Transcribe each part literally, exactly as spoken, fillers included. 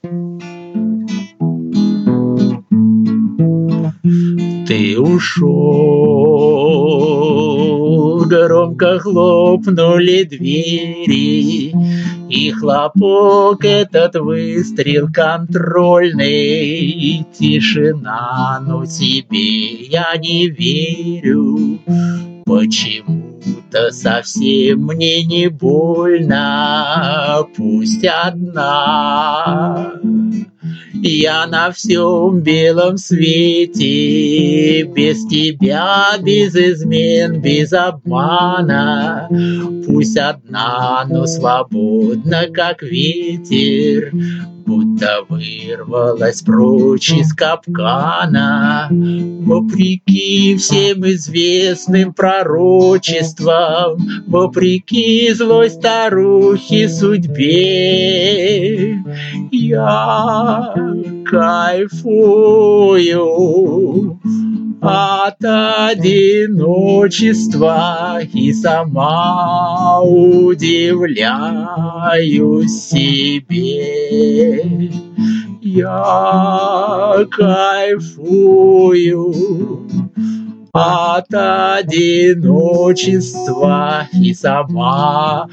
Ты ушел, громко хлопнули двери, и хлопок этот выстрел контрольный. Тишина, но тебе я не верю. Почему-то совсем мне не больно, пусть одна. Я на всем белом свете, без тебя, без измен, без обмана. Пусть одна, но свободна, как ветер, будто вырвалась прочь из капкана. Вопреки всем известным пророчествам, вопреки злой старухе судьбе, я кайфую от одиночества и сама удивляюсь себе. Я кайфую от одиночества и сама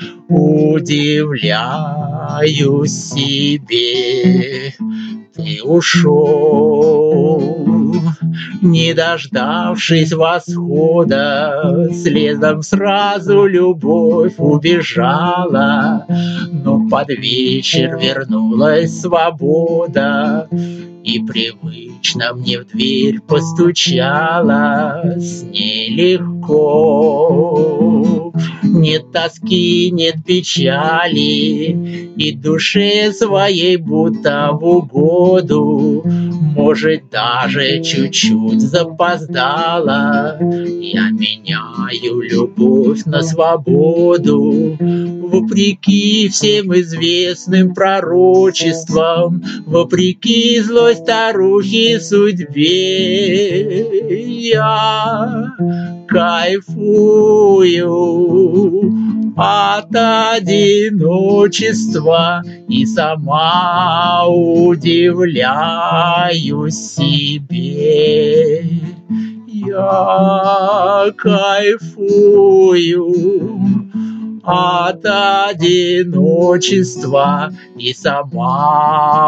удивляюсь себе. Ты ушел, не дождавшись восхода, следом сразу любовь убежала, но под вечер вернулась свобода и привычно мне в дверь постучала. С ней легко, нет тоски, нет печали, и душе своей будто в угоду, может, даже чуть-чуть запоздала. Я меняю любовь на свободу, вопреки всем известным пророчествам, вопреки злой старухе судьбе. Я кайфую от одиночества и сама удивляюсь себе. Я кайфую от одиночества и сама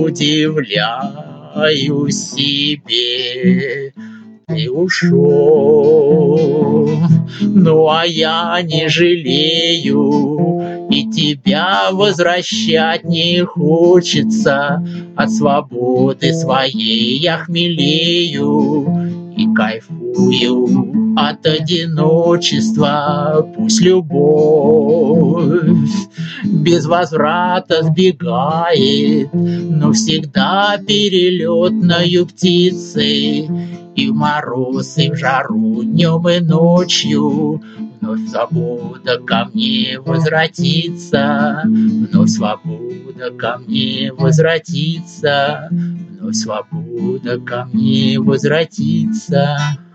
удивляюсь себе. Ты ушел, ну а я не жалею, и тебя возвращать не хочется. От свободы своей я хмелею и кайфую от одиночества. Пусть любовь без возврата сбегает, но всегда перелетною птицей, и в мороз, и в жару, днем и ночью вновь свобода ко мне возвратится, вновь свобода ко мне возвратится, вновь свобода ко мне возвратится.